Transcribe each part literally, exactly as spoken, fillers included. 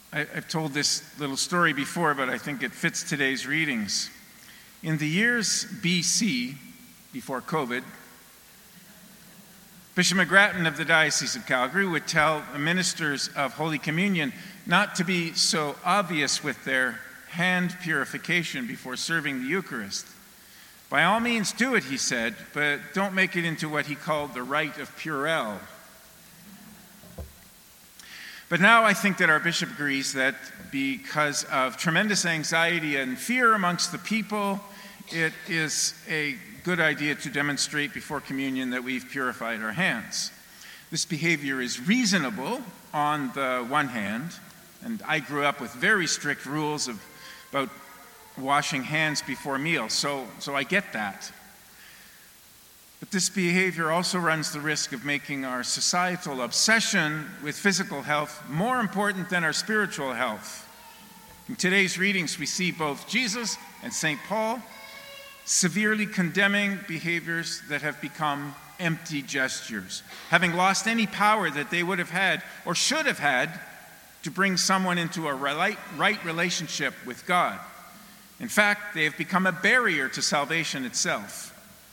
I, I've told this little story before, but I think it fits today's readings. In the years B C, before COVID, Bishop McGrattan of the Diocese of Calgary would tell the ministers of Holy Communion not to be so obvious with their hand purification before serving the Eucharist. By all means do it, he said, but don't make it into what he called the rite of Purell. But now I think that our bishop agrees that because of tremendous anxiety and fear amongst the people, it is a good idea to demonstrate before communion that we've purified our hands. This behavior is reasonable on the one hand, and I grew up with very strict rules of, about washing hands before meals, so, so I get that. But this behavior also runs the risk of making our societal obsession with physical health more important than our spiritual health. In today's readings, we see both Jesus and Saint Paul severely condemning behaviors that have become empty gestures, having lost any power that they would have had or should have had to bring someone into a right, right relationship with God. In fact, they have become a barrier to salvation itself.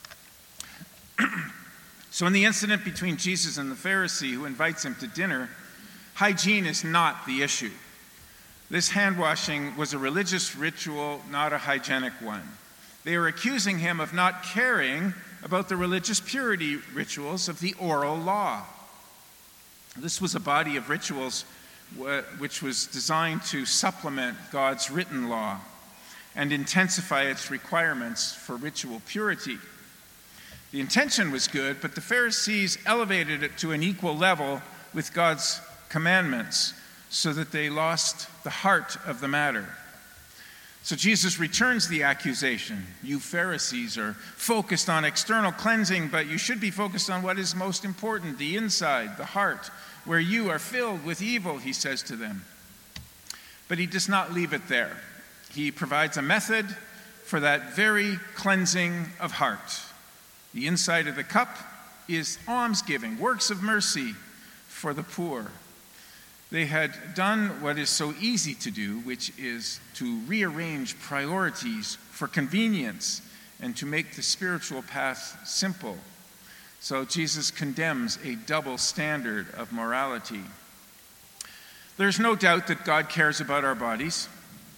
So in the incident between Jesus and the Pharisee who invites him to dinner, hygiene is not the issue. This hand washing was a religious ritual, not a hygienic one. They were accusing him of not caring about the religious purity rituals of the oral law. This was a body of rituals which was designed to supplement God's written law and intensify its requirements for ritual purity. The intention was good, but the Pharisees elevated it to an equal level with God's commandments so that they lost the heart of the matter. So Jesus returns the accusation. You Pharisees are focused on external cleansing, but you should be focused on what is most important, the inside, the heart, where you are filled with evil, he says to them. But he does not leave it there. He provides a method for that very cleansing of heart. The inside of the cup is almsgiving, works of mercy for the poor. They had done what is so easy to do, which is to rearrange priorities for convenience and to make the spiritual path simple. So Jesus condemns a double standard of morality. There's no doubt that God cares about our bodies.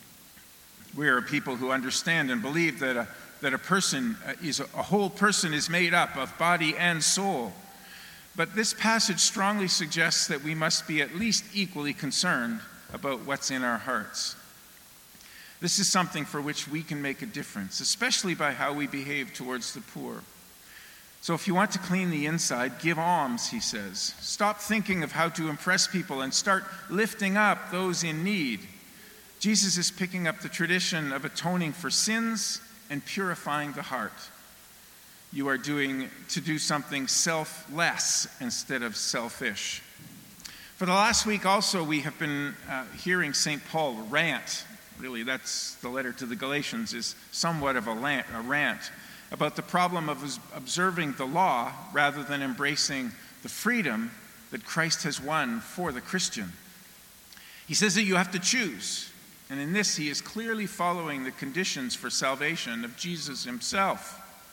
We are a people who understand and believe that a, that a person is a, a whole person is made up of body and soul. But this passage strongly suggests that we must be at least equally concerned about what's in our hearts. This is something for which we can make a difference, especially by how we behave towards the poor. So if you want to clean the inside, give alms, he says. Stop thinking of how to impress people and start lifting up those in need. Jesus is picking up the tradition of atoning for sins and purifying the heart. You are doing to do something selfless instead of selfish. For the last week also, we have been uh, hearing Saint Paul rant. Really, that's the letter to the Galatians, is somewhat of a rant, a rant about the problem of observing the law rather than embracing the freedom that Christ has won for the Christian. He says that you have to choose, and in this he is clearly following the conditions for salvation of Jesus himself.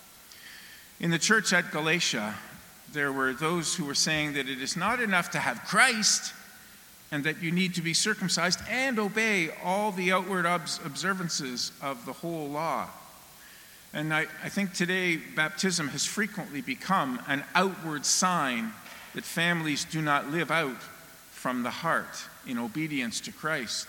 In the church at Galatia, there were those who were saying that it is not enough to have Christ and that you need to be circumcised and obey all the outward observances of the whole law. And I, I think today baptism has frequently become an outward sign that families do not live out from the heart in obedience to Christ.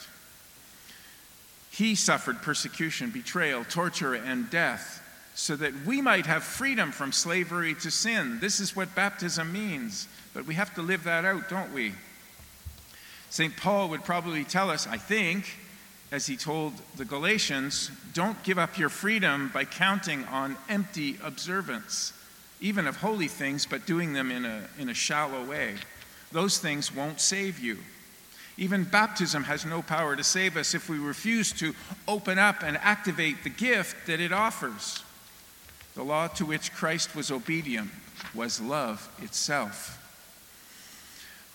He suffered persecution, betrayal, torture, and death so that we might have freedom from slavery to sin. This is what baptism means, but we have to live that out, don't we? Saint Paul would probably tell us, I think, as he told the Galatians, don't give up your freedom by counting on empty observance, even of holy things, but doing them in a, in a shallow way. Those things won't save you. Even baptism has no power to save us if we refuse to open up and activate the gift that it offers. The law to which Christ was obedient was love itself.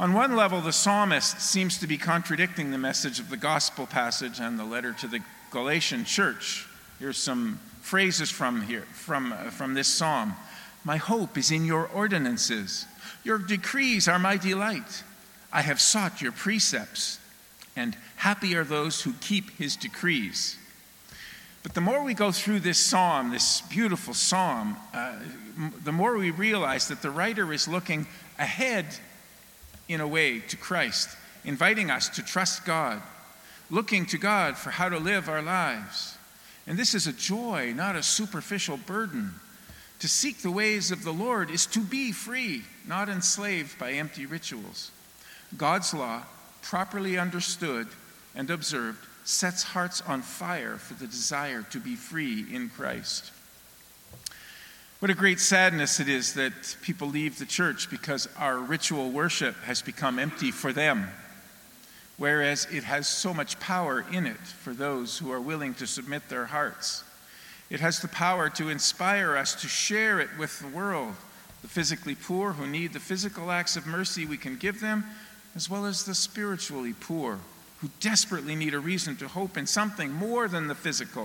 On one level, the psalmist seems to be contradicting the message of the gospel passage and the letter to the Galatian church. Here's some phrases from here, from, uh, from this psalm. My hope is in your ordinances. Your decrees are my delight. I have sought your precepts, and happy are those who keep his decrees. But the more we go through this psalm, this beautiful psalm, uh, the more we realize that the writer is looking ahead in a way to Christ, inviting us to trust God, looking to God for how to live our lives. And this is a joy, not a superficial burden. To seek the ways of the Lord is to be free, not enslaved by empty rituals. God's law, properly understood and observed, sets hearts on fire for the desire to be free in Christ. What a great sadness it is that people leave the church because our ritual worship has become empty for them, whereas it has so much power in it for those who are willing to submit their hearts. It has the power to inspire us to share it with the world, the physically poor who need the physical acts of mercy we can give them, as well as the spiritually poor who desperately need a reason to hope in something more than the physical.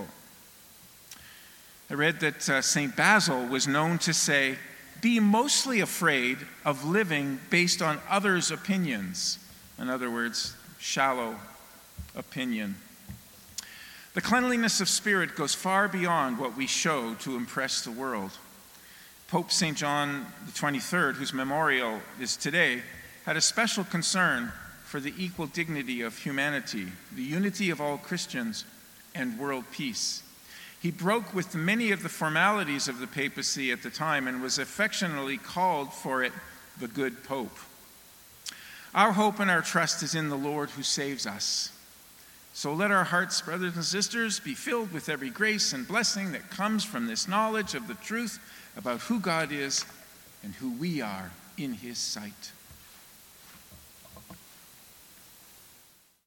I read that uh, Saint Basil was known to say, be mostly afraid of living based on others' opinions. In other words, shallow opinion. The cleanliness of spirit goes far beyond what we show to impress the world. Pope Saint John the twenty-third, whose memorial is today, had a special concern for the equal dignity of humanity, the unity of all Christians, and world peace. He broke with many of the formalities of the papacy at the time and was affectionately called for it the good Pope. Our hope and our trust is in the Lord who saves us. So let our hearts, brothers and sisters, be filled with every grace and blessing that comes from this knowledge of the truth about who God is and who we are in his sight.